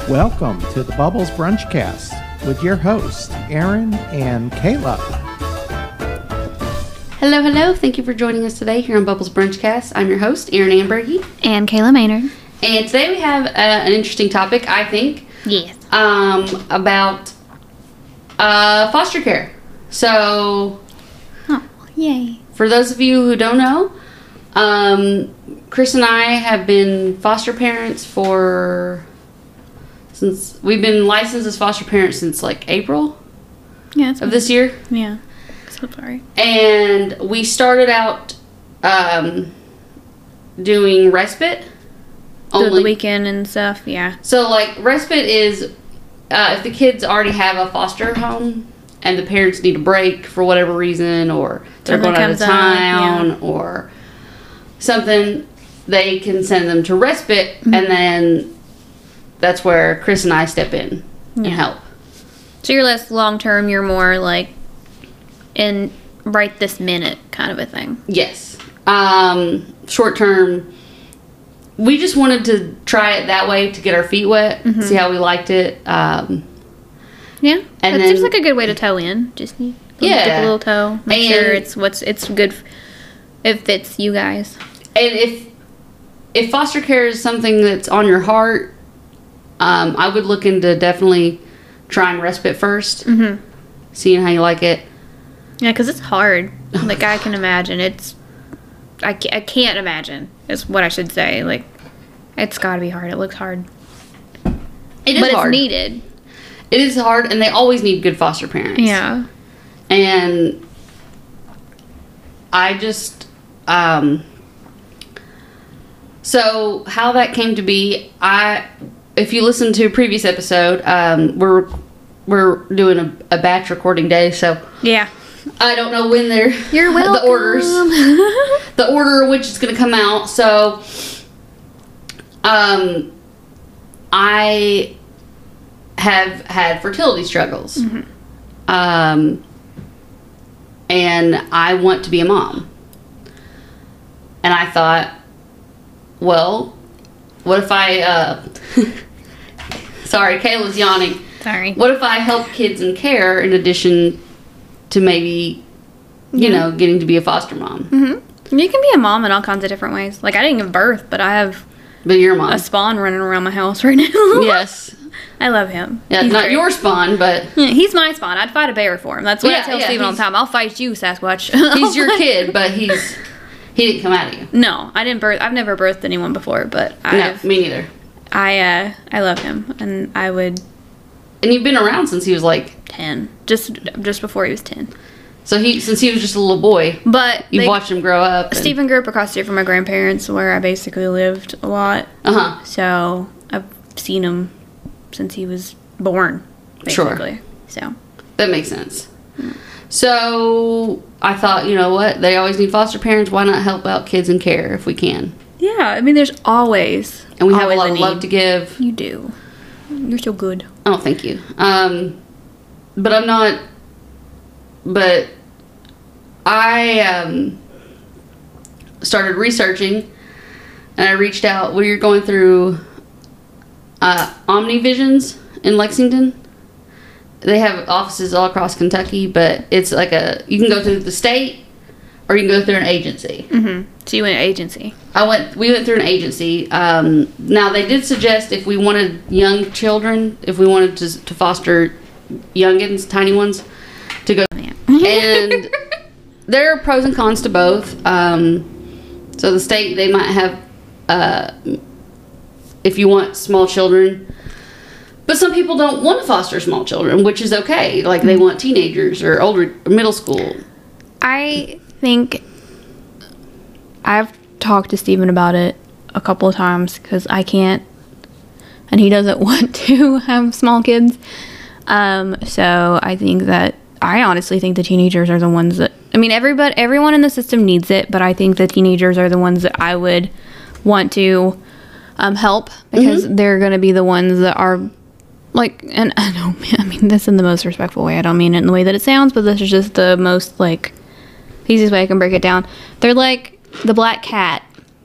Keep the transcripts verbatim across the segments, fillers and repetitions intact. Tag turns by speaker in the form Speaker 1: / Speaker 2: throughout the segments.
Speaker 1: Welcome to the Bubbles Brunchcast with your hosts, Aaron and Kayla.
Speaker 2: Hello, hello. Thank you for joining us today here on Bubbles Brunchcast. I'm your host, Aaron Ambergy.
Speaker 3: And Kayla Maynard.
Speaker 2: And today we have uh, an interesting topic, I think.
Speaker 3: Yes.
Speaker 2: Um, about uh, foster care. So,
Speaker 3: Oh, yay.
Speaker 2: for those of you who don't know, um, Chris and I have been foster parents for... Since we've been licensed as foster parents since like April
Speaker 3: Yeah. That's
Speaker 2: of this year.
Speaker 3: Yeah. So sorry.
Speaker 2: And we started out um, doing respite
Speaker 3: Do
Speaker 2: only.
Speaker 3: the weekend and stuff, yeah.
Speaker 2: So like respite is uh, if the kids already have a foster home and the parents need a break for whatever reason, or they're
Speaker 3: Something
Speaker 2: going out of
Speaker 3: comes up,
Speaker 2: town
Speaker 3: yeah.
Speaker 2: or something, they can send them to respite,
Speaker 3: Mm-hmm.
Speaker 2: and then that's where Chris and I step in and
Speaker 3: Yeah.
Speaker 2: help.
Speaker 3: So you're less long term, you're more like in right this minute kind of a thing.
Speaker 2: Yes. Um, short term, we just wanted to try it that way to get our feet wet,
Speaker 3: Mm-hmm.
Speaker 2: see how we liked it. Um,
Speaker 3: Yeah.
Speaker 2: And
Speaker 3: that
Speaker 2: then-
Speaker 3: seems like a good way to toe in. Just you
Speaker 2: Yeah.
Speaker 3: dip a little toe. Make
Speaker 2: And-
Speaker 3: sure it's what's it's good f- it fits you guys.
Speaker 2: and if if foster care is something that's on your heart, um, I would look into definitely trying respite first,
Speaker 3: Mm-hmm.
Speaker 2: seeing how you like it.
Speaker 3: Yeah, because it's hard.
Speaker 2: Oh
Speaker 3: Like, I can imagine. It's... I, ca- I can't imagine, is what I should say. Like, it's got to be hard. It looks hard.
Speaker 2: It is
Speaker 3: but
Speaker 2: hard.
Speaker 3: it's needed.
Speaker 2: It is hard, and they always need good foster parents.
Speaker 3: Yeah.
Speaker 2: And I just, um, so how that came to be, I, if you listen to a previous episode, um, we're, we're doing a, a batch recording day, so
Speaker 3: Yeah.
Speaker 2: I don't know when they're,
Speaker 3: You're welcome.
Speaker 2: the orders, the order of which is going to come out. So, um, I have had fertility struggles.
Speaker 3: Mm-hmm.
Speaker 2: Um, and I want to be a mom. And I thought, well, what if I, uh, sorry, Kayla's yawning.
Speaker 3: Sorry.
Speaker 2: What if I help kids in care in addition to maybe, you
Speaker 3: Yeah.
Speaker 2: know, getting to be a foster mom?
Speaker 3: Mm-hmm. You can be a mom in all kinds of different ways. Like, I didn't give birth, but I have
Speaker 2: But you're a mom.
Speaker 3: a spawn running around my house right now.
Speaker 2: Yes.
Speaker 3: I love him.
Speaker 2: Yeah,
Speaker 3: He's
Speaker 2: not
Speaker 3: great.
Speaker 2: your spawn, but
Speaker 3: Yeah, he's my spawn. I'd fight a bear for him. That's what
Speaker 2: Yeah,
Speaker 3: I tell
Speaker 2: yeah,
Speaker 3: Steven all the
Speaker 2: he's-
Speaker 3: time. I'll fight you, Sasquatch.
Speaker 2: he's your kid, but he's, he didn't come out of you.
Speaker 3: No, I didn't birth. I've never birthed anyone before, but
Speaker 2: No,
Speaker 3: I've,
Speaker 2: me neither.
Speaker 3: I, uh, I love him, and I would
Speaker 2: And you've been around since he was like,
Speaker 3: ten, just just before he was ten.
Speaker 2: so he, since he was just a little boy,
Speaker 3: But
Speaker 2: you've
Speaker 3: they-
Speaker 2: watched him grow up. and-
Speaker 3: Stephen grew up across the street from my grandparents, where I basically lived a lot.
Speaker 2: Uh-huh.
Speaker 3: So I've seen him since he was born,
Speaker 2: Sure.
Speaker 3: basically. So
Speaker 2: That makes sense. So I thought, you know what? They always need foster parents. Why not help out kids in care if we can?
Speaker 3: yeah, I mean, there's always
Speaker 2: And we have a
Speaker 3: always
Speaker 2: lot of
Speaker 3: need.
Speaker 2: love to give.
Speaker 3: You do. You're so good.
Speaker 2: Oh, thank you. Um, but I'm not. But I um, started researching, and I reached out. We were going through uh, OmniVisions in Lexington. They have offices all across Kentucky, but it's like a you can go through the state, or you can go through an agency.
Speaker 3: Mm-hmm. So you went agency.
Speaker 2: I went. We went through an agency. Um, now they did suggest if we wanted young children, if we wanted to, to foster youngins, tiny ones, to go.
Speaker 3: Yeah.
Speaker 2: And there are pros and cons to both. Um, so the state, they might have, uh, if you want small children, but some people don't want to foster small children, which is okay. Like they want teenagers or older, middle school.
Speaker 3: I think I've talked to Steven about it a couple of times because I can't, and he doesn't want to have small kids. Um, so I think that I honestly think the teenagers are the ones that, I mean, everybody, everyone in the system needs it, but I think the teenagers are the ones that I would want to um, help because
Speaker 2: Mm-hmm.
Speaker 3: they're going to be the ones that are like, and I know, I mean this in the most respectful way. I don't mean it in the way that it sounds, but this is just the most like easiest way I can break it down. They're like the black cat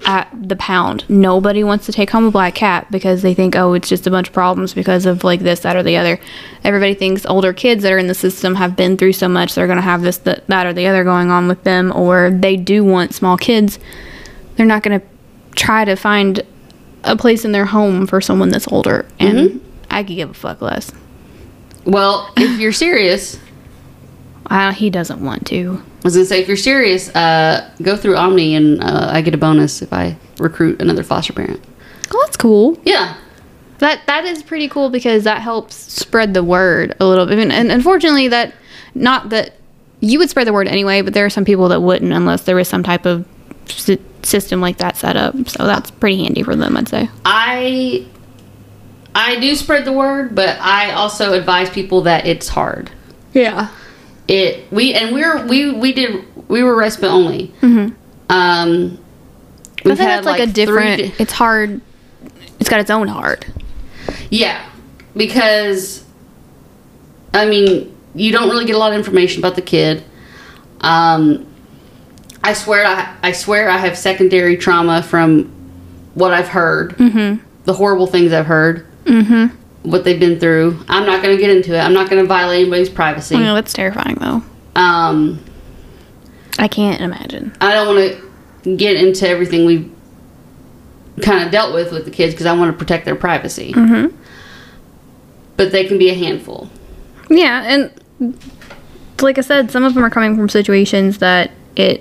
Speaker 3: at the pound. Nobody wants to take home a black cat because they think, oh, it's just a bunch of problems because of like this, that, or the other. Everybody thinks older kids that are in the system have been through so much, they're going to have this, that, that, or the other going on with them, or they do want small kids. They're not going to try to find a place in their home for someone that's older. And mm-hmm. I could give a fuck less.
Speaker 2: Well, if you're serious...
Speaker 3: Uh, he doesn't want to.
Speaker 2: I was going to say, if you're serious, uh, go through Omni and uh, I get a bonus if I recruit another foster parent.
Speaker 3: Oh, that's cool.
Speaker 2: Yeah.
Speaker 3: That That is pretty cool because that helps spread the word a little bit. And, and unfortunately, that, not that you would spread the word anyway, but there are some people that wouldn't unless there was some type of s- system like that set up. So that's pretty handy for them, I'd say.
Speaker 2: I, I do spread the word, but I also advise people that it's hard.
Speaker 3: Yeah.
Speaker 2: It we and we're we we did we were respite only.
Speaker 3: Mm-hmm.
Speaker 2: Um,
Speaker 3: I think that's like, like a different. Di- it's hard. It's got its own hard.
Speaker 2: Yeah, because I mean, you don't really get a lot of information about the kid. Um, I swear, I I swear, I have secondary trauma from what I've heard.
Speaker 3: Mm-hmm.
Speaker 2: The horrible things I've heard.
Speaker 3: Mm-hmm.
Speaker 2: What they've been through. I'm not going to get into it. I'm not going to violate anybody's privacy.
Speaker 3: I know, that's terrifying, though.
Speaker 2: Um,
Speaker 3: I can't imagine.
Speaker 2: I don't want to get into everything we've kind of dealt with with the kids because I want to protect their privacy.
Speaker 3: Mm-hmm.
Speaker 2: But they can be a handful.
Speaker 3: Yeah, and like I said, some of them are coming from situations that it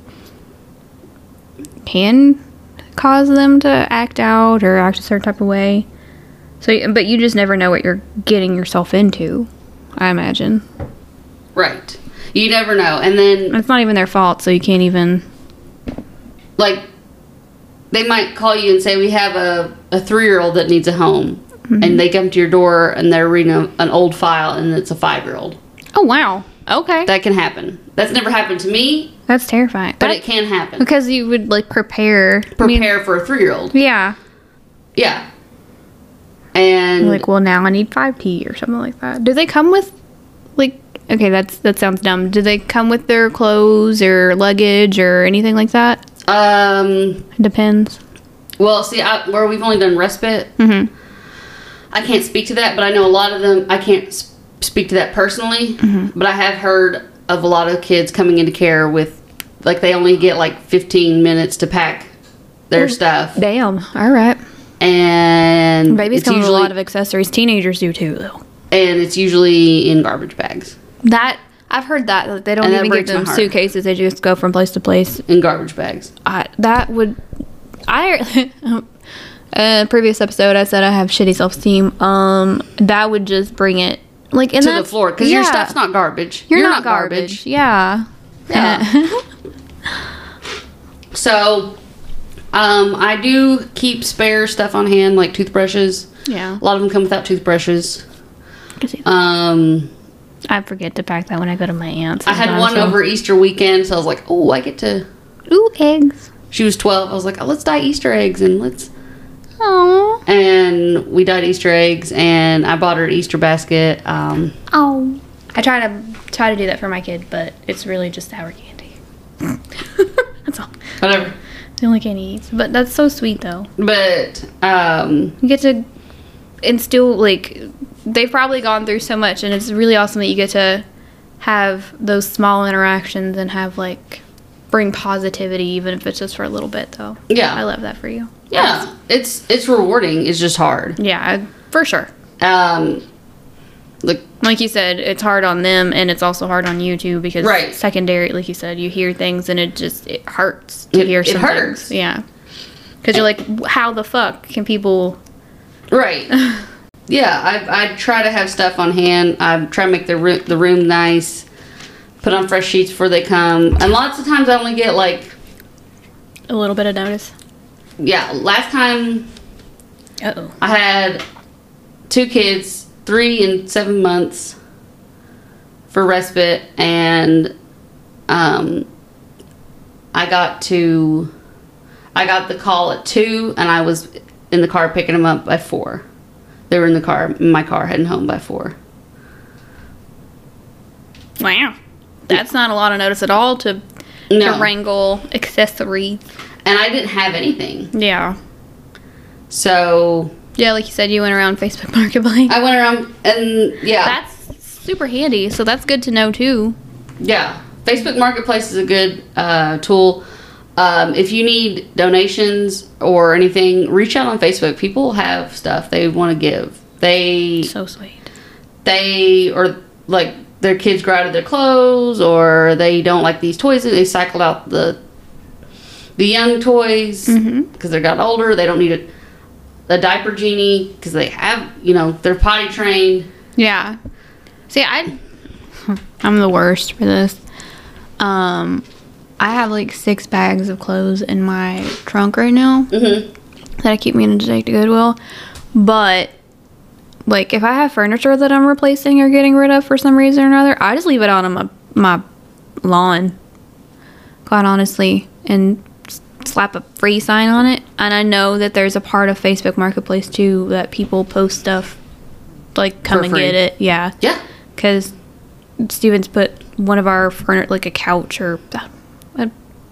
Speaker 3: can cause them to act out or act a certain type of way. So, but you just never know what you're getting yourself into, I imagine.
Speaker 2: Right. You never know. And then...
Speaker 3: It's not even their fault, so you can't even...
Speaker 2: Like, they might call you and say, we have a, a three-year-old that needs a home. Mm-hmm. And they come to your door and they're reading a, an old file and it's a five-year-old.
Speaker 3: Oh, wow. Okay.
Speaker 2: That can happen. That's never happened to me.
Speaker 3: That's terrifying.
Speaker 2: But
Speaker 3: that,
Speaker 2: it can happen.
Speaker 3: Because you would, like, prepare...
Speaker 2: Prepare I mean, for a three-year-old.
Speaker 3: Yeah.
Speaker 2: Yeah. And
Speaker 3: like, well, now I need five T or something like that. Do they come with, like, okay, that's that sounds dumb. Do they come with their clothes or luggage or anything like that?
Speaker 2: Um,
Speaker 3: it depends.
Speaker 2: Well, see, I, where we've only done respite,
Speaker 3: mm-hmm.
Speaker 2: I can't speak to that, but I know a lot of them. I can't sp- speak to that personally,
Speaker 3: mm-hmm.
Speaker 2: but I have heard of a lot of kids coming into care with, like, they only get like fifteen minutes to pack their
Speaker 3: oh,
Speaker 2: stuff.
Speaker 3: Damn. All right.
Speaker 2: And
Speaker 3: babies come with a lot of accessories. Teenagers do too, though.
Speaker 2: And it's usually in garbage bags.
Speaker 3: That I've heard that, that they don't
Speaker 2: and
Speaker 3: even give them suitcases. They just go from place to place
Speaker 2: in garbage bags.
Speaker 3: I, that would I uh, previous episode I said I have shitty self-esteem. Um, that would just bring it like and
Speaker 2: to the floor because yeah. your stuff's not garbage.
Speaker 3: You're,
Speaker 2: You're
Speaker 3: not,
Speaker 2: not
Speaker 3: garbage.
Speaker 2: garbage.
Speaker 3: Yeah.
Speaker 2: Yeah. So. Um, I do keep spare stuff on hand, like toothbrushes.
Speaker 3: Yeah.
Speaker 2: A lot of them come without toothbrushes.
Speaker 3: I
Speaker 2: um,
Speaker 3: I forget to pack that when I go to my aunt's.
Speaker 2: I had one so. over Easter weekend, so I was like, oh, I get to...
Speaker 3: Ooh, eggs.
Speaker 2: She was twelve. I was like, oh, let's dye Easter eggs and let's...
Speaker 3: Aww.
Speaker 2: And we dyed Easter eggs, and I bought her an Easter basket. Um,
Speaker 3: oh. I try to try to do that for my kid, but it's really just sour candy. That's all.
Speaker 2: Whatever.
Speaker 3: The only candy he eats. But that's so sweet, though.
Speaker 2: But, um...
Speaker 3: You get to instill, like... They've probably gone through so much, and it's really awesome that you get to have those small interactions and have, like... Bring positivity, even if it's just for a little bit, though.
Speaker 2: Yeah.
Speaker 3: I love that for you.
Speaker 2: Yeah.
Speaker 3: Yes.
Speaker 2: It's it's rewarding. It's just hard.
Speaker 3: Yeah, I, for sure.
Speaker 2: Um... Like,
Speaker 3: like you said, it's hard on them, and it's also hard on you too, because
Speaker 2: right.
Speaker 3: secondary, like you said, you hear things and it just it hurts to
Speaker 2: it,
Speaker 3: hear
Speaker 2: it
Speaker 3: some
Speaker 2: hurts.
Speaker 3: things. Yeah, because you're like, how the fuck can people?
Speaker 2: Right. Yeah, I I try to have stuff on hand. I try to make the room the room nice. Put on fresh sheets before they come, and lots of times I only get like
Speaker 3: a little bit of notice.
Speaker 2: Yeah, last time.
Speaker 3: Uh oh.
Speaker 2: I had two kids. Three and seven months for respite, and um, I got to, I got the call at two, and I was in the car picking them up by four. They were in the car, in my car, heading home by four.
Speaker 3: Wow, that's not a lot of notice at all to,
Speaker 2: no.
Speaker 3: to wrangle accessories.
Speaker 2: and I didn't have anything.
Speaker 3: Yeah.
Speaker 2: So
Speaker 3: Yeah, like you said, you went around Facebook Marketplace.
Speaker 2: I went around and yeah,
Speaker 3: That's super handy. So that's good to know too.
Speaker 2: yeah. Facebook Marketplace is a good uh, tool. Um, if you need donations or anything, reach out on Facebook. People have stuff they want to give. They
Speaker 3: So sweet.
Speaker 2: they or like their kids grow out of their clothes, or they don't like these toys. They cycled out the the young toys because
Speaker 3: Mm-hmm.
Speaker 2: they got older. They don't need a, a diaper genie because they have, you know, they're potty trained.
Speaker 3: Yeah. See, I, I'm the worst for this. Um, I have like six bags of clothes in my trunk right now
Speaker 2: Mm-hmm.
Speaker 3: that I keep meaning to take to Goodwill. But, like, if I have furniture that I'm replacing or getting rid of for some reason or another, I just leave it out on my, my lawn, quite honestly, and s- slap a free sign on it. And I know that there's a part of Facebook Marketplace, too, that people post stuff, like, come
Speaker 2: For
Speaker 3: and
Speaker 2: free.
Speaker 3: get it. Yeah.
Speaker 2: Yeah.
Speaker 3: Because Steven's put one of our furniture, like a couch or a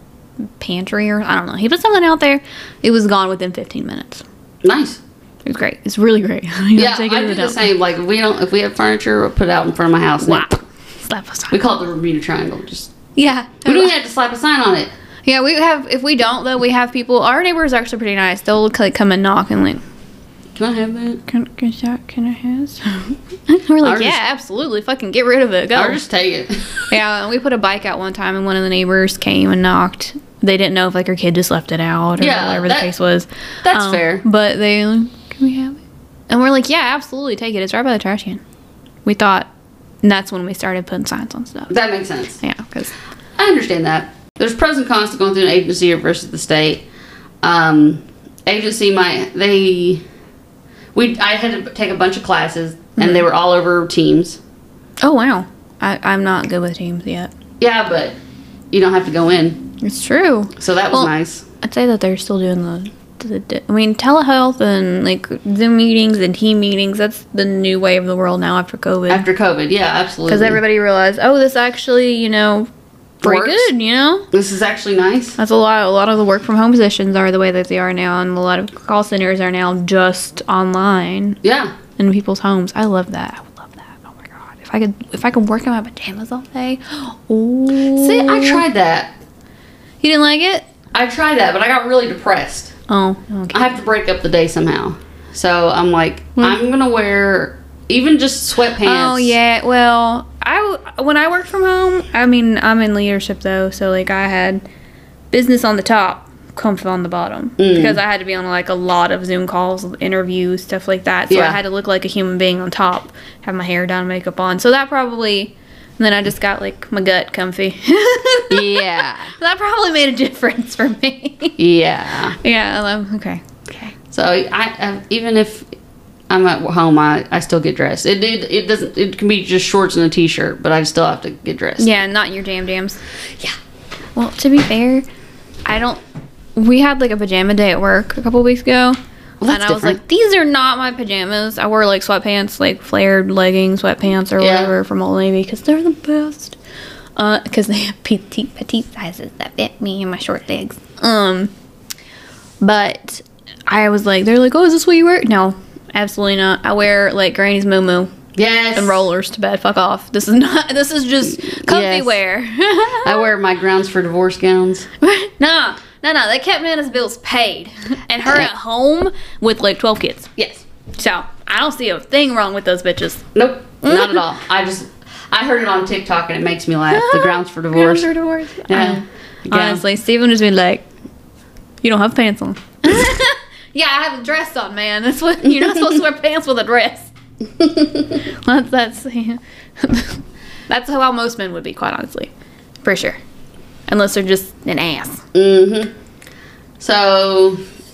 Speaker 3: pantry or I don't know. He put something out there. It was gone within fifteen minutes.
Speaker 2: Nice.
Speaker 3: It was great. It's really great. You
Speaker 2: Yeah,
Speaker 3: take it
Speaker 2: I
Speaker 3: to
Speaker 2: do the
Speaker 3: dump.
Speaker 2: same. Like if we don't, if we have furniture, we'll put it out in front of my house. and
Speaker 3: Wow.
Speaker 2: it-
Speaker 3: Slap a sign.
Speaker 2: We call it the Bermuda Triangle. Just
Speaker 3: Yeah.
Speaker 2: we don't even have to slap a sign on it.
Speaker 3: Yeah, we have. If we don't, though, we have people. Our neighbors are actually pretty nice. They'll like come and knock and like,
Speaker 2: Can I have that?
Speaker 3: can can, that, can I have? And we're like,
Speaker 2: I'll
Speaker 3: yeah,
Speaker 2: just-
Speaker 3: absolutely. Fucking get rid of it. Go.
Speaker 2: Or just take it.
Speaker 3: Yeah, and we put a bike out one time, and one of the neighbors came and knocked. They didn't know if like her kid just left it out or
Speaker 2: Yeah,
Speaker 3: whatever
Speaker 2: that-
Speaker 3: the case was.
Speaker 2: That's
Speaker 3: Um,
Speaker 2: fair.
Speaker 3: But they, like, can we have it? And we're like, yeah, absolutely, take it. It's right by the trash can. We thought, and that's when we started putting signs on stuff.
Speaker 2: That makes sense.
Speaker 3: Yeah, because
Speaker 2: I understand that. There's pros and cons to going through an agency versus the state. Um, agency might they we I had to take a bunch of classes and they were all over teams.
Speaker 3: oh wow, I, I'm not good with teams yet.
Speaker 2: Yeah, but you don't have to go in,
Speaker 3: It's true.
Speaker 2: so that was
Speaker 3: Well,
Speaker 2: nice.
Speaker 3: I'd say that they're still doing the, the, the- I mean, telehealth and like Zoom meetings and team meetings. That's the new way of the world now after COVID.
Speaker 2: After COVID, yeah, absolutely.
Speaker 3: Because everybody realized, oh, this actually, you know, pretty
Speaker 2: Works.
Speaker 3: good. You know,
Speaker 2: This is actually nice.
Speaker 3: that's a lot. A lot of the work from home positions are the way that they are now, and a lot of call centers are now just online
Speaker 2: Yeah.
Speaker 3: in people's homes. I love that. I would love that. Oh my god, if I could, if I could work in my pajamas all day. Oh,
Speaker 2: See, I tried that.
Speaker 3: You didn't like it?
Speaker 2: I tried that, but I got really depressed.
Speaker 3: Oh, okay.
Speaker 2: I have to break up the day somehow. So I'm like, I'm gonna wear even just sweatpants.
Speaker 3: Oh yeah. Well, I w- when I worked from home, I mean, I'm in leadership though, so like I had business on the top, comfort on the bottom,
Speaker 2: Mm.
Speaker 3: because I had to be on like a lot of Zoom calls, interviews, stuff like that. So I
Speaker 2: Yeah.
Speaker 3: had to look like a human being on top, have my hair done, makeup on. So that probably. And then I just got like my gut comfy.
Speaker 2: Yeah.
Speaker 3: That probably made a difference for me.
Speaker 2: Yeah.
Speaker 3: Yeah. I'm- Okay. Okay.
Speaker 2: So I, I even if I'm at home, I, I still get dressed. It, it it doesn't. It can be just shorts and a t-shirt, but I still have to get dressed.
Speaker 3: Yeah, not in your jam jams.
Speaker 2: Yeah.
Speaker 3: Well, to be fair, I don't. We had like a pajama day at work a couple weeks ago,
Speaker 2: Well,
Speaker 3: and
Speaker 2: that's
Speaker 3: I was
Speaker 2: different.
Speaker 3: like, "These are not my pajamas." I wore like sweatpants, like flared leggings, sweatpants, or
Speaker 2: Yeah.
Speaker 3: whatever from Old Navy because they're the best. Uh, because they have petite petite sizes that fit me and my short legs. Um, but I was like, they're like, "Oh, is this what you wear?" No, absolutely not. I wear like Granny's moo
Speaker 2: Yes.
Speaker 3: and rollers to bed. Fuck off. This is not. This is just comfy
Speaker 2: Yes.
Speaker 3: wear.
Speaker 2: I wear my grounds for divorce gowns.
Speaker 3: no, no, no. They kept Nana's bills paid, and her at home with like twelve kids.
Speaker 2: Yes.
Speaker 3: So I don't see a thing wrong with those bitches.
Speaker 2: Nope. Not at all. I just I heard it on TikTok and it makes me laugh. The grounds for divorce.
Speaker 3: Grounds for divorce.
Speaker 2: Yeah.
Speaker 3: Uh, honestly, Steven just been like, "You don't have pants on." Yeah, I have a dress on, man. That's what you're not supposed to wear pants with a dress. that's that's that's how most men would be, quite honestly, for sure, unless they're just an ass.
Speaker 2: Mm-hmm. So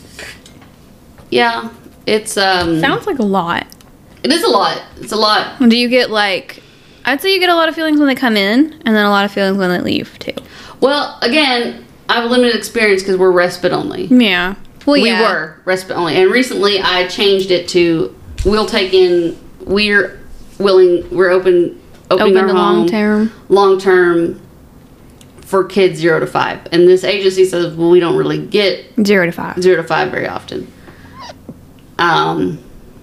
Speaker 2: yeah, it's um
Speaker 3: Sounds like a lot.
Speaker 2: it is a lot. It's a lot.
Speaker 3: Do you get like? I'd say you get a lot of feelings when they come in, and then a lot of feelings when they leave too.
Speaker 2: Well, again, I have a limited experience because we're respite only.
Speaker 3: Yeah. Well,
Speaker 2: We
Speaker 3: yeah.
Speaker 2: were respite only, and recently I changed it to we'll take in. We're willing. We're open. Opening
Speaker 3: Open
Speaker 2: our
Speaker 3: to
Speaker 2: home
Speaker 3: long term.
Speaker 2: long term for kids zero to five. And this agency says, well, we don't really get
Speaker 3: Zero to five.
Speaker 2: zero to five very often. Um,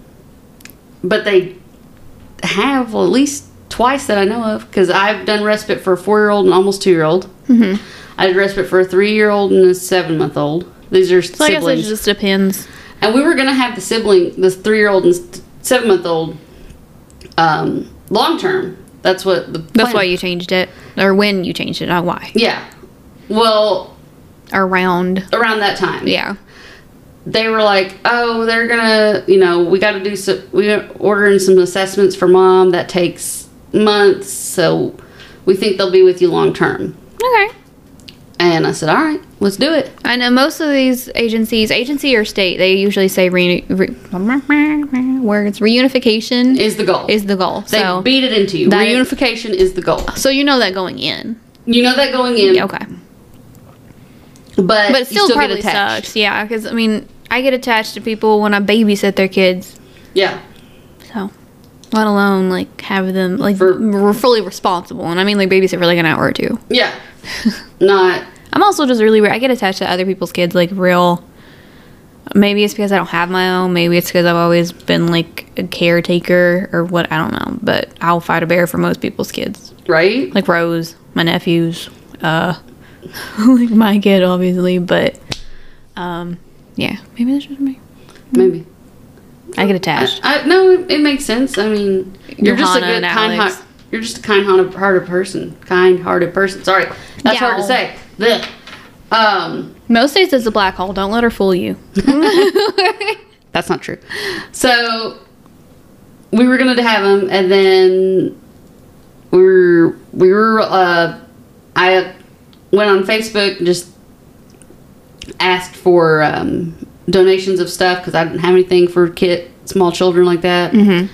Speaker 2: but they have, well, at least twice that I know of, because I've done respite for a four-year-old and almost two-year-old.
Speaker 3: Mm-hmm.
Speaker 2: I did respite for a three-year-old and a seven-month-old. These are
Speaker 3: So I guess
Speaker 2: siblings.
Speaker 3: it just depends.
Speaker 2: And we were going to have the sibling, this three-year-old and seven-month-old, um, long-term. That's what the
Speaker 3: That's
Speaker 2: plan-
Speaker 3: why you changed it. Or when you changed it, not why.
Speaker 2: Yeah. Well,
Speaker 3: Around.
Speaker 2: around that time.
Speaker 3: Yeah.
Speaker 2: They were like, oh, they're gonna, you know, we got to do some, we're ordering some assessments for mom. That takes months, so we think they'll be with you long term.
Speaker 3: Okay.
Speaker 2: And I said, all right, let's do it.
Speaker 3: I know most of these agencies, agency or state, they usually say re, re, where it's reunification
Speaker 2: Is the goal.
Speaker 3: is the goal.
Speaker 2: They
Speaker 3: So,
Speaker 2: beat it into you.
Speaker 3: that-
Speaker 2: Reunification is the goal.
Speaker 3: so you know that going in.
Speaker 2: You know that going in,
Speaker 3: Yeah, okay.
Speaker 2: but,
Speaker 3: But it
Speaker 2: you
Speaker 3: still,
Speaker 2: still
Speaker 3: probably
Speaker 2: get attached.
Speaker 3: sucks. Yeah, because, I mean, I get attached to people when I babysit their kids.
Speaker 2: Yeah.
Speaker 3: So, let alone, like, have them, like,
Speaker 2: For-
Speaker 3: we're fully responsible. And I mean, like, babysit for, like, an hour or two.
Speaker 2: Yeah. Not,
Speaker 3: I'm also just really weird. I get attached to other people's kids, like, real. Maybe it's because I don't have my own. Maybe it's because I've always been, like, a caretaker or what. I don't know. But I'll fight a bear for most people's kids.
Speaker 2: right?
Speaker 3: Like Rose, my nephews, uh, like my kid, obviously. But, um, yeah. Maybe that's just me.
Speaker 2: Maybe.
Speaker 3: I get attached.
Speaker 2: I, I, no, it, it makes sense. I mean, you're just a
Speaker 3: Johanna
Speaker 2: good,
Speaker 3: and
Speaker 2: kind
Speaker 3: Alex.
Speaker 2: heart. You're just a kind-hearted person. Kind-hearted person. Sorry, that's hard to
Speaker 3: Yeah.
Speaker 2: say. Blech. Um,
Speaker 3: Most days it's a black hole. Don't let her fool you.
Speaker 2: that's not true. So we were gonna have him, and then we were we were. Uh, I went on Facebook and just asked for um, donations of stuff because I didn't have anything for kid small children like that,
Speaker 3: Mm-hmm.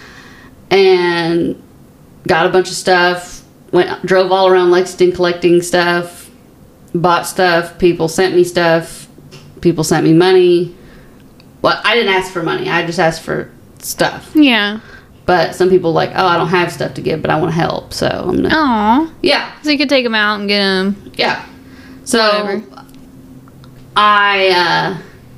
Speaker 2: and got a bunch of stuff. Went drove all around Lexington collecting stuff. Bought stuff. People sent me stuff. People sent me money. Well, I didn't ask for money. I just asked for stuff.
Speaker 3: Yeah.
Speaker 2: But some people like, oh, I don't have stuff to give, but I want to help. So I'm gonna.
Speaker 3: Aw.
Speaker 2: Yeah,
Speaker 3: So you could take them out and get them.
Speaker 2: yeah. So
Speaker 3: Whatever.
Speaker 2: I. Uh,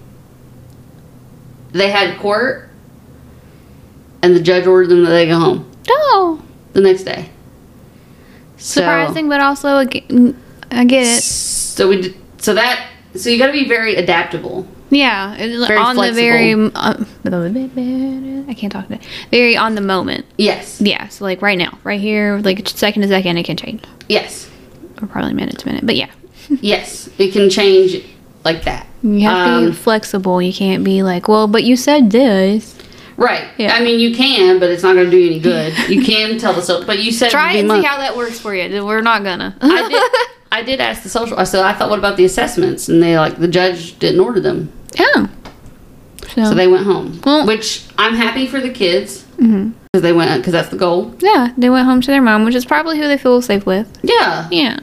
Speaker 2: they had court, and the judge ordered them that they go home
Speaker 3: Oh.
Speaker 2: the next day. So-
Speaker 3: Surprising, but also, I get I get it.
Speaker 2: So we did, so that so you got to be very adaptable.
Speaker 3: Yeah. It's
Speaker 2: Very
Speaker 3: on
Speaker 2: flexible.
Speaker 3: the very. Uh, I can't talk today. Very on the moment.
Speaker 2: Yes.
Speaker 3: Yeah. So, like, right now. Right here. Like, second to second, it can change.
Speaker 2: Yes.
Speaker 3: Or probably minute to minute. But, yeah.
Speaker 2: Yes. It can change like that.
Speaker 3: You have to
Speaker 2: Um,
Speaker 3: be flexible. You can't be like, well, but you said this.
Speaker 2: Right.
Speaker 3: Yeah.
Speaker 2: I mean, you can, but it's not going to do any good. You can tell the social, but you said
Speaker 3: Try
Speaker 2: it'd
Speaker 3: it
Speaker 2: be
Speaker 3: and see
Speaker 2: month-
Speaker 3: how that works for you. We're not gonna.
Speaker 2: I did. I did ask the social. I said, I thought, what about the assessments? And they like the judge didn't order them,
Speaker 3: Yeah. So,
Speaker 2: so they went home.
Speaker 3: Well-
Speaker 2: which I'm happy for the kids
Speaker 3: Mhm.
Speaker 2: because they went because that's the goal.
Speaker 3: yeah, they went home to their mom, which is probably who they feel safe with.
Speaker 2: Yeah.
Speaker 3: Yeah.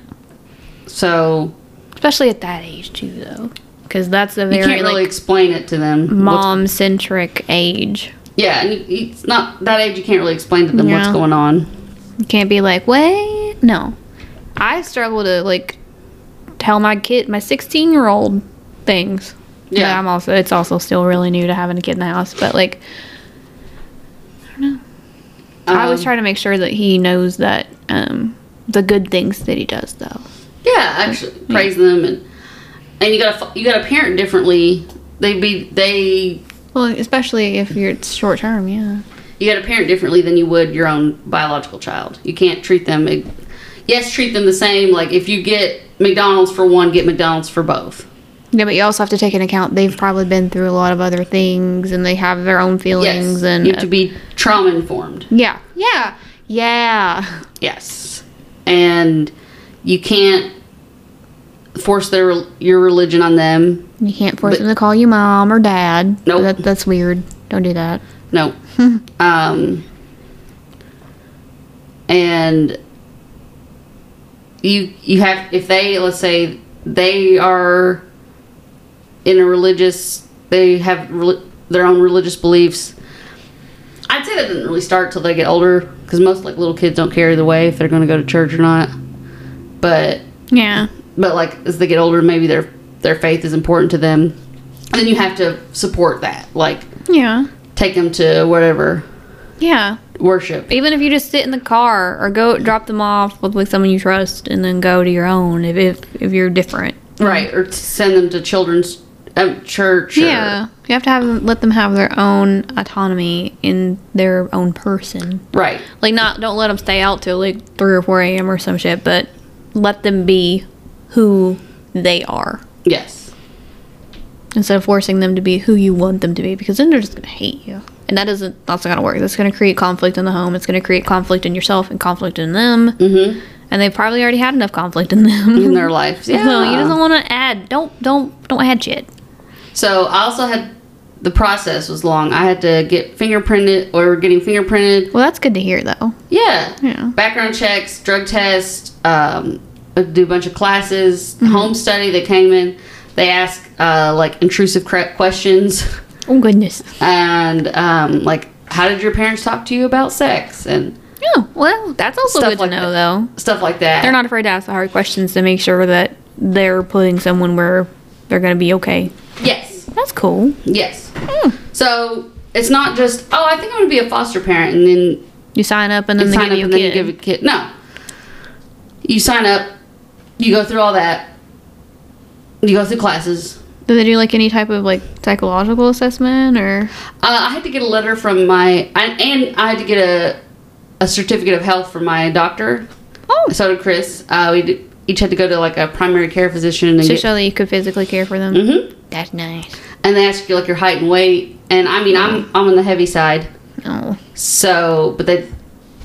Speaker 2: So
Speaker 3: Especially at that age, too, though. Because that's a
Speaker 2: you
Speaker 3: very,
Speaker 2: can't really
Speaker 3: like,
Speaker 2: explain it to them. what's-
Speaker 3: mom-centric age.
Speaker 2: Yeah, and you- it's not that age. You can't really explain to them what's
Speaker 3: Yeah.
Speaker 2: going on.
Speaker 3: You can't be like, wait. No. I struggle to, like, tell my kid, my sixteen-year-old things.
Speaker 2: Yeah.
Speaker 3: But I'm also, it's also still really new to having a kid in the house. But, like, I don't know. I always
Speaker 2: Um,
Speaker 3: try to make sure that he knows that, um, the good things that he does, though.
Speaker 2: Yeah, actually praise them and and you gotta you gotta parent differently. They be they
Speaker 3: Well, especially if you're it's short term, yeah.
Speaker 2: you gotta parent differently than you would your own biological child. You can't treat them. Yes, treat them the same. Like if you get McDonald's for one, get McDonald's for both.
Speaker 3: Yeah, but you also have to take into account they've probably been through a lot of other things and they have their own feelings
Speaker 2: Yes,
Speaker 3: and
Speaker 2: you have to be trauma informed.
Speaker 3: yeah, yeah, yeah.
Speaker 2: Yes, and you can't force their your religion on them.
Speaker 3: You can't force
Speaker 2: But-
Speaker 3: them to call you mom or dad.
Speaker 2: Nope.
Speaker 3: That, that's weird. Don't do that.
Speaker 2: No. um, and you you have if they let's say they are in a religious they have rel- their own religious beliefs. I'd say that doesn't really start till they get older because most like little kids don't care either way if they're going to go to church or not. But
Speaker 3: Yeah.
Speaker 2: But like as they get older, maybe their their faith is important to them. And then you have to support that. Like
Speaker 3: Yeah.
Speaker 2: take them to whatever
Speaker 3: Yeah.
Speaker 2: worship.
Speaker 3: Even if you just sit in the car or go drop them off with like someone you trust and then go to your own if if, if you're different.
Speaker 2: Right. Or to send them to children's um, church. Or,
Speaker 3: Yeah. You have to have them, let them have their own autonomy in their own person.
Speaker 2: Right.
Speaker 3: Like not don't let them stay out till like three or four a.m. or some shit, but let them be who they are.
Speaker 2: Yes.
Speaker 3: Instead of forcing them to be who you want them to be, because then they're just gonna hate you. And that isn't that's not gonna work. That's gonna create conflict in the home. It's gonna create conflict in yourself and conflict in them.
Speaker 2: Mm-hmm.
Speaker 3: And they've probably already had enough conflict in them.
Speaker 2: In their lives. Yeah.
Speaker 3: So you just want to add. Don't don't don't add shit.
Speaker 2: So I also had, the process was long. I had to get fingerprinted, or getting fingerprinted.
Speaker 3: Well, that's good to hear, though.
Speaker 2: Yeah.
Speaker 3: Yeah.
Speaker 2: Background checks, drug tests, um, do a bunch of classes,
Speaker 3: Mm-hmm.
Speaker 2: home study. They came in. They ask uh, like intrusive cre- questions,
Speaker 3: Oh goodness.
Speaker 2: and um, like, how did your parents talk to you about sex and
Speaker 3: Oh well, that's also
Speaker 2: Stuff
Speaker 3: good
Speaker 2: like
Speaker 3: to know,
Speaker 2: that.
Speaker 3: though.
Speaker 2: stuff like that.
Speaker 3: They're not afraid to ask the hard questions to make sure that they're putting someone where they're going to be okay.
Speaker 2: Yes.
Speaker 3: That's cool.
Speaker 2: Yes.
Speaker 3: Hmm.
Speaker 2: So it's not just, oh, I think I'm going to be a foster parent, and then
Speaker 3: You sign up and then
Speaker 2: you
Speaker 3: they
Speaker 2: sign
Speaker 3: give
Speaker 2: up
Speaker 3: you a
Speaker 2: and then you
Speaker 3: kid.
Speaker 2: give a kid. No. You sign up, you go through all that, you go through classes.
Speaker 3: Do they do like any type of like psychological assessment or?
Speaker 2: Uh, I had to get a letter from my, I, and I had to get a, a certificate of health from my doctor.
Speaker 3: Oh,
Speaker 2: So did Chris. Uh, we did, each had to go to like a primary care physician and
Speaker 3: to
Speaker 2: get,
Speaker 3: show that you could physically care for them.
Speaker 2: Mhm.
Speaker 3: That's nice.
Speaker 2: and they ask you like your height and weight. And I mean, I'm I'm on the heavy side,
Speaker 3: Oh,
Speaker 2: so but they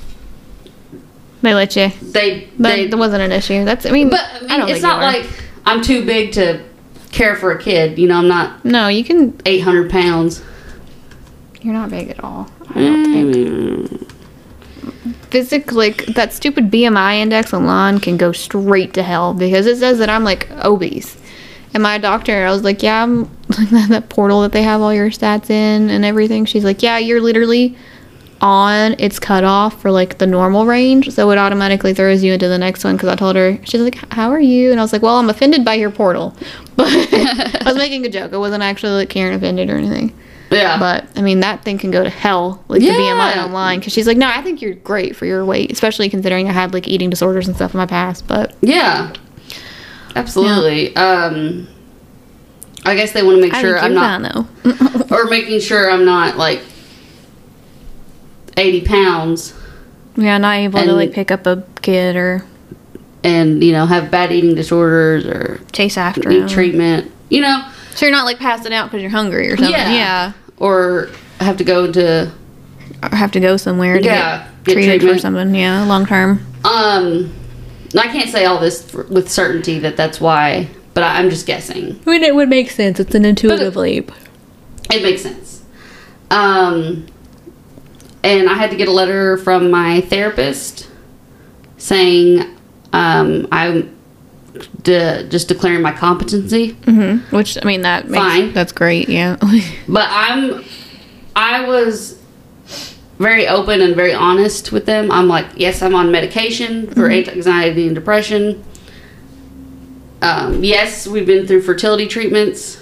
Speaker 3: they let you.
Speaker 2: they
Speaker 3: But
Speaker 2: they.
Speaker 3: that wasn't an issue. That's. I mean,
Speaker 2: But I mean,
Speaker 3: I don't
Speaker 2: it's
Speaker 3: think
Speaker 2: not
Speaker 3: you are.
Speaker 2: like I'm too big to care for a kid. You know, I'm not
Speaker 3: No, you can.
Speaker 2: eight hundred pounds.
Speaker 3: You're not big at all. I don't think.
Speaker 2: Mm.
Speaker 3: Physically, that stupid B M I index online can go straight to hell because it says that I'm like obese. And my doctor, I was like, yeah, I'm like that, that portal that they have all your stats in and everything. She's like, yeah, you're literally on its cutoff for like the normal range, so it automatically throws you into the next one. Because I told her, she's like, how are you? And I was like, well, I'm offended by your portal, but I was making a joke. I wasn't actually like Karen offended or anything.
Speaker 2: Yeah.
Speaker 3: But I mean, that thing can go to hell, like the B M I
Speaker 2: Yeah.
Speaker 3: online. Because she's like, no, I think you're great for your weight, especially considering I had like eating disorders and stuff in my past. But
Speaker 2: Yeah. Absolutely. Um, I guess they want to make
Speaker 3: I
Speaker 2: sure
Speaker 3: think
Speaker 2: I'm
Speaker 3: you're
Speaker 2: not,
Speaker 3: fine though.
Speaker 2: or making sure I'm not like eighty pounds
Speaker 3: Yeah, not able to
Speaker 2: And-
Speaker 3: like pick up a kid or
Speaker 2: and, you know, have bad eating disorders or
Speaker 3: chase after
Speaker 2: need
Speaker 3: him.
Speaker 2: treatment, you know,
Speaker 3: So you're not like passing out because you're hungry or something.
Speaker 2: Yeah.
Speaker 3: Yeah.
Speaker 2: or have to go into,
Speaker 3: Or have to go somewhere to
Speaker 2: Yeah,
Speaker 3: get,
Speaker 2: get
Speaker 3: treated for
Speaker 2: treatment.
Speaker 3: something. Yeah, long term.
Speaker 2: um, I can't say all this for, with certainty that that's why, but I, I'm just guessing.
Speaker 3: I mean, it would make sense. It's an intuitive leap.
Speaker 2: It makes sense. Um, and I had to get a letter from my therapist saying um, I'm de- just declaring my competency.
Speaker 3: Mm-hmm. Which I mean, that makes,
Speaker 2: Fine.
Speaker 3: That's great. Yeah.
Speaker 2: But I'm, I was very open and very honest with them. I'm like, yes, I'm on medication for anxiety and depression. Um, yes, we've been through fertility treatments.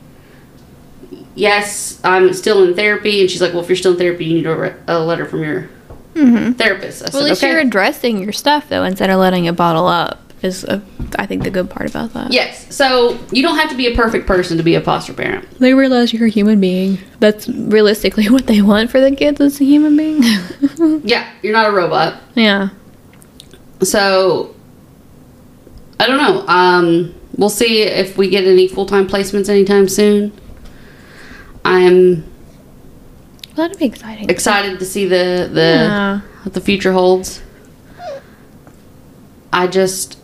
Speaker 2: Yes, I'm still in therapy. And she's like, well, if you're still in therapy, you need a, re- a letter from your
Speaker 3: mm-hmm.
Speaker 2: therapist. I
Speaker 3: Well,
Speaker 2: said,
Speaker 3: at least
Speaker 2: okay.
Speaker 3: you're addressing your stuff though, instead of letting it bottle up. Is a, I think the good part about that.
Speaker 2: Yes. So you don't have to be a perfect person to be a foster parent.
Speaker 3: They realize you're a human being. That's realistically what they want for the kids as a human being.
Speaker 2: Yeah, you're not a robot.
Speaker 3: Yeah.
Speaker 2: So I don't know. Um, we'll see if we get any full time placements anytime soon. I'm
Speaker 3: Well, that'd be exciting.
Speaker 2: excited to see the the
Speaker 3: Yeah.
Speaker 2: what the future holds. I just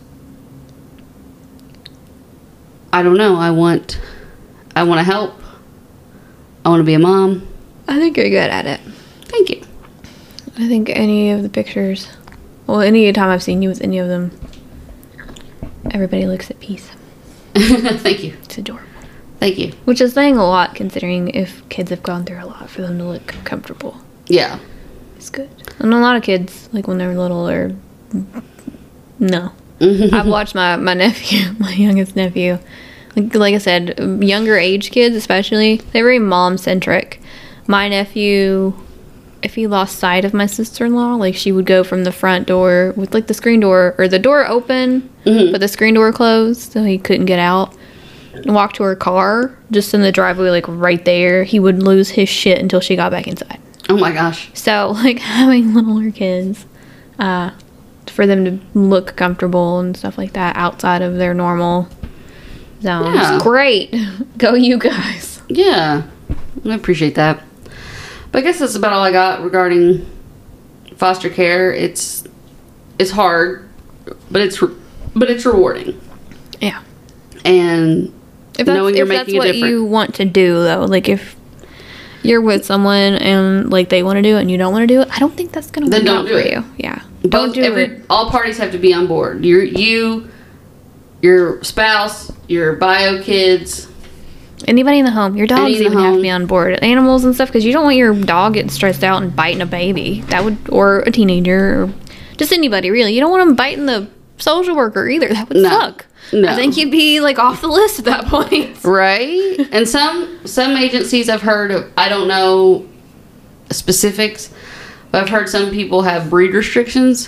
Speaker 2: I don't know. I want I want to help. I want to be a mom.
Speaker 3: I think you're good at it.
Speaker 2: Thank you.
Speaker 3: I think any of the pictures, well, any time I've seen you with any of them, everybody looks at peace.
Speaker 2: Thank you.
Speaker 3: It's adorable.
Speaker 2: Thank you.
Speaker 3: Which is saying a lot considering if kids have gone through a lot for them to look comfortable.
Speaker 2: Yeah.
Speaker 3: It's good. And a lot of kids, like when they're little, are no. I've watched my, my nephew, my youngest nephew, like, like I said, younger age kids especially, they're very mom-centric. My nephew, if he lost sight of my sister-in-law, like she would go from the front door with like the screen door, or the door open, mm-hmm. but the screen door closed, so he couldn't get out, and walk to her car, just in the driveway, like right there. He would lose his shit until she got back inside.
Speaker 2: Oh my gosh.
Speaker 3: So, like, having littler kids, uh, for them to look comfortable and stuff like that outside of their normal zones.
Speaker 2: Yeah.
Speaker 3: Great. Go you guys.
Speaker 2: Yeah. I appreciate that. But I guess that's about all I got regarding foster care. It's it's hard, but it's re- but it's rewarding.
Speaker 3: Yeah.
Speaker 2: And
Speaker 3: if that's,
Speaker 2: knowing you're
Speaker 3: if
Speaker 2: making
Speaker 3: that's what
Speaker 2: a difference.
Speaker 3: you want to do, though, like if you're with someone and like they want to do it and you don't want to do it, I don't think that's gonna
Speaker 2: Then
Speaker 3: work
Speaker 2: don't
Speaker 3: out
Speaker 2: do
Speaker 3: for
Speaker 2: it.
Speaker 3: you. Yeah.
Speaker 2: Both,
Speaker 3: Don't do
Speaker 2: every,
Speaker 3: it.
Speaker 2: All parties have to be on board. You, you, your spouse, your bio kids.
Speaker 3: Anybody in the home, your dogs
Speaker 2: Any in the
Speaker 3: even have
Speaker 2: home.
Speaker 3: to be on board. Animals and stuff, because you don't want your dog getting stressed out and biting a baby. That would, or a teenager, or just anybody really. You don't want them biting the social worker either. That would
Speaker 2: No.
Speaker 3: suck.
Speaker 2: No.
Speaker 3: I think you'd be like off the list at that point.
Speaker 2: Right? And some some agencies I've heard of, I don't know specifics, but I've heard some people have breed restrictions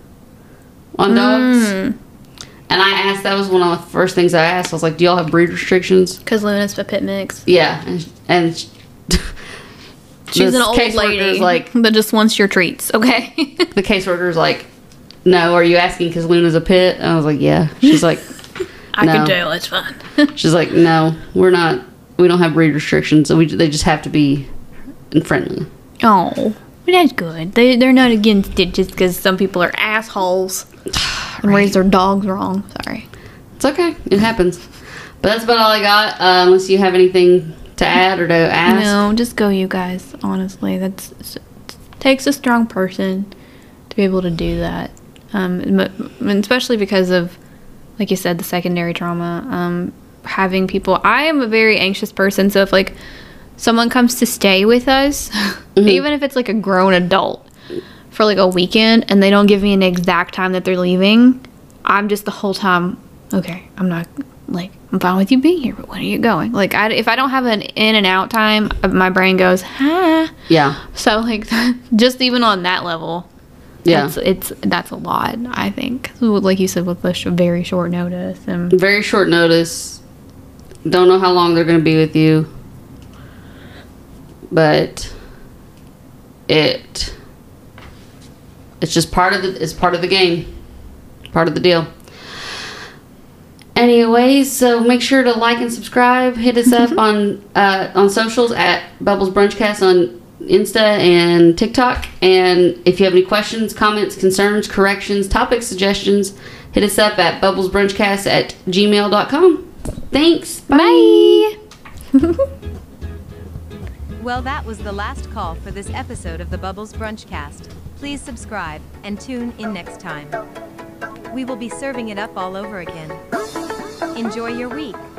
Speaker 2: on dogs.
Speaker 3: Mm.
Speaker 2: And I asked, that was one of the first things I asked. I was like, do y'all have breed restrictions?
Speaker 3: Because Luna's a pit mix.
Speaker 2: Yeah. And, and
Speaker 3: She's
Speaker 2: this
Speaker 3: an old
Speaker 2: caseworker's
Speaker 3: lady
Speaker 2: like,
Speaker 3: that just wants your treats, okay?
Speaker 2: the caseworker's like, no, are you asking because Luna's a pit? And I was like, yeah. She's like,
Speaker 3: I
Speaker 2: no.
Speaker 3: can tell, it's fun.
Speaker 2: She's like, no, we're not, we don't have breed restrictions. So we, they just have to be friendly.
Speaker 3: Oh, well, that's good. They, they're not against it just because some people are assholes and raise their dogs wrong. Sorry.
Speaker 2: It's okay. It happens. But that's about all I got. Uh, unless you have anything to add or to ask.
Speaker 3: No, just go, you guys. Honestly, that's it takes a strong person to be able to do that. Um, but- and especially because of, like you said, the secondary trauma. Um, having people. I am a very anxious person, so if like someone comes to stay with us, mm-hmm. even if it's like a grown adult for like a weekend, and they don't give me an exact time that they're leaving, I'm just the whole time, okay, I'm not, like, I'm fine with you being here, but when are you going? Like, I, if I don't have an in and out time, my brain goes, huh?
Speaker 2: Yeah.
Speaker 3: So, like, just even on that level,
Speaker 2: Yeah.
Speaker 3: it's, it's that's a lot, I think. Like you said, with the sh- very short notice. And
Speaker 2: Very short notice. Don't know how long they're going to be with you. But it it's just part of the it's part of the game. Part of the deal. Anyways, so make sure to like and subscribe. Hit us up on uh, on socials at Bubbles Brunchcast on Insta and TikTok. And if you have any questions, comments, concerns, corrections, topic suggestions, hit us up at bubblesbrunchcast at gmail dot com. Thanks. Bye.
Speaker 3: bye!
Speaker 4: Well, that was the last call for this episode of the Bubbles Brunchcast. Please subscribe and tune in next time. We will be serving it up all over again. Enjoy your week.